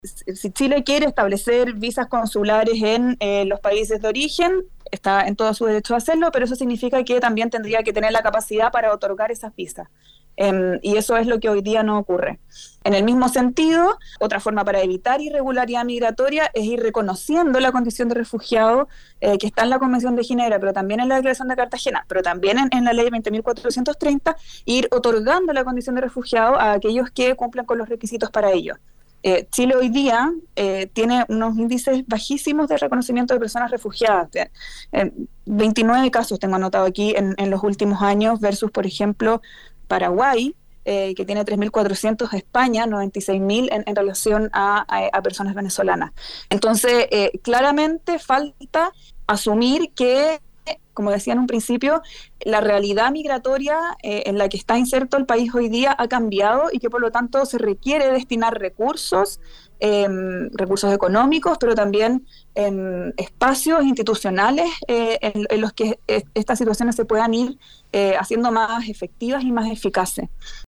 si Chile quiere establecer visas consulares en los países de origen, está en todo su derecho a hacerlo, pero eso significa que también tendría que tener la capacidad para otorgar esas visas. Y eso es lo que hoy día no ocurre. En el mismo sentido, otra forma para evitar irregularidad migratoria es ir reconociendo la condición de refugiado que está en la Convención de Ginebra, pero también en la Declaración de Cartagena, pero también en la Ley 20.430, ir otorgando la condición de refugiado a aquellos que cumplan con los requisitos para ello. Chile hoy día tiene unos índices bajísimos de reconocimiento de personas refugiadas. 29 casos tengo anotado aquí en los últimos años versus, por ejemplo, Paraguay, que tiene 3.400, España 96.000 en relación a personas venezolanas. Entonces, claramente falta asumir que, como decía en un principio, la realidad migratoria en la que está inserto el país hoy día ha cambiado y que por lo tanto se requiere destinar recursos, recursos económicos, pero también espacios institucionales en los que estas situaciones se puedan ir haciendo más efectivas y más eficaces.